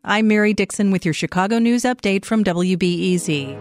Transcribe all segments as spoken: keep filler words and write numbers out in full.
I'm Mary Dixon with your Chicago News Update from W B E Z.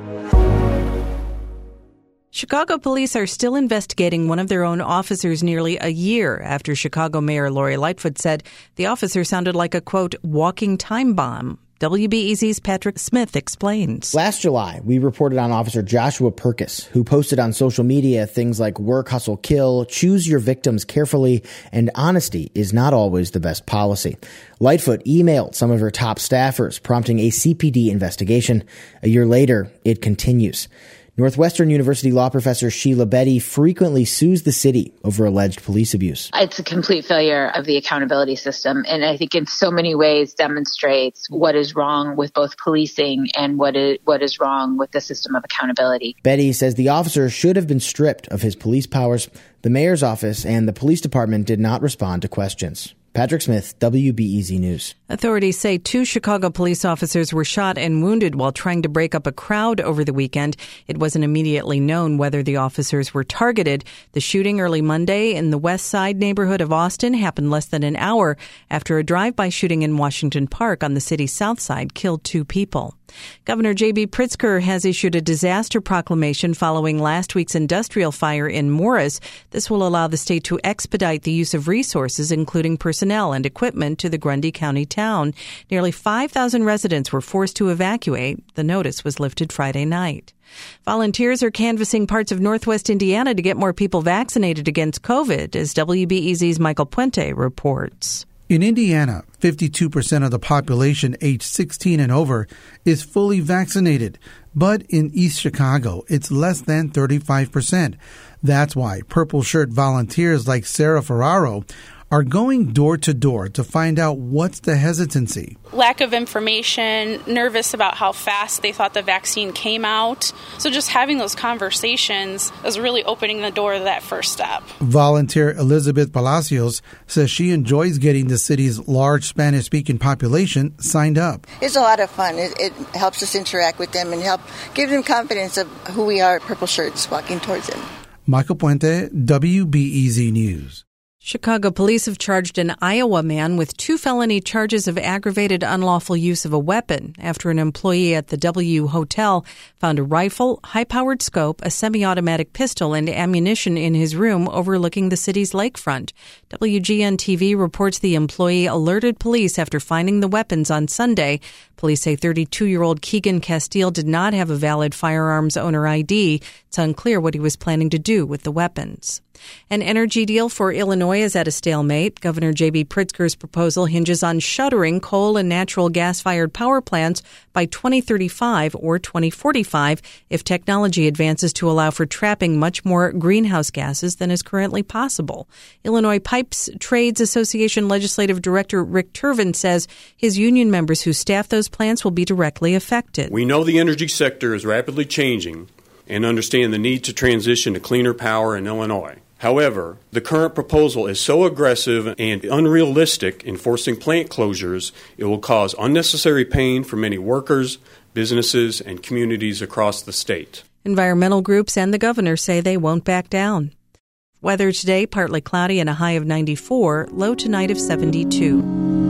Chicago police are still investigating one of their own officers nearly a year after Chicago Mayor Lori Lightfoot said the officer sounded like a, quote, walking time bomb. W B E Z's Patrick Smith explains. Last July, we reported on Officer Joshua Perkis, who posted on social media things like work, hustle, kill, choose your victims carefully, and honesty is not always the best policy. Lightfoot emailed some of her top staffers, prompting a C P D investigation. A year later, it continues. Northwestern University law professor Sheila Betty frequently sues the city over alleged police abuse. It's a complete failure of the accountability system, and I think in so many ways demonstrates what is wrong with both policing and what is, what is wrong with the system of accountability. Betty says the officer should have been stripped of his police powers. The mayor's office and the police department did not respond to questions. Patrick Smith, W B E Z News. Authorities say two Chicago police officers were shot and wounded while trying to break up a crowd over the weekend. It wasn't immediately known whether the officers were targeted. The shooting early Monday in the West Side neighborhood of Austin happened less than an hour after a drive-by shooting in Washington Park on the city's south side killed two people. Governor J B Pritzker has issued a disaster proclamation following last week's industrial fire in Morris. This will allow the state to expedite the use of resources, including personnel and equipment, to the Grundy County town. Nearly five thousand residents were forced to evacuate. The notice was lifted Friday night. Volunteers are canvassing parts of Northwest Indiana to get more people vaccinated against COVID, as W B E Z's Michael Puente reports. In Indiana, fifty-two percent of the population aged sixteen and over is fully vaccinated. But in East Chicago, it's less than thirty-five percent. That's why Purple Shirt volunteers like Sarah Ferraro are going door to door to find out what's the hesitancy. Lack of information, nervous about how fast they thought the vaccine came out. So just having those conversations is really opening the door to that first step. Volunteer Elizabeth Palacios says she enjoys getting the city's large Spanish-speaking population signed up. It's a lot of fun. It, it helps us interact with them and help give them confidence of who we are, Purple Shirts, walking towards them. Michael Puente, W B E Z News. Chicago police have charged an Iowa man with two felony charges of aggravated unlawful use of a weapon after an employee at the W Hotel found a rifle, high-powered scope, a semi-automatic pistol, and ammunition in his room overlooking the city's lakefront. W G N T V reports the employee alerted police after finding the weapons on Sunday. Police say thirty-two-year-old Keegan Castile did not have a valid firearms owner I D. It's unclear what he was planning to do with the weapons. An energy deal for Illinois is at a stalemate. Governor J B Pritzker's proposal hinges on shuttering coal and natural gas-fired power plants by twenty thirty-five or twenty forty-five if technology advances to allow for trapping much more greenhouse gases than is currently possible. Illinois Pipes Trades Association Legislative Director Rick Turvin says his union members who staff those plants will be directly affected. We know the energy sector is rapidly changing and understand the need to transition to cleaner power in Illinois. However, the current proposal is so aggressive and unrealistic in forcing plant closures, it will cause unnecessary pain for many workers, businesses, and communities across the state. Environmental groups and the governor say they won't back down. Weather today, partly cloudy and a high of ninety-four, low tonight of seventy-two.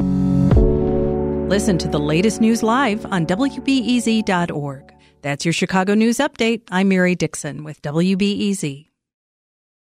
Listen to the latest news live on W B E Z dot org. That's your Chicago News Update. I'm Mary Dixon with W B E Z.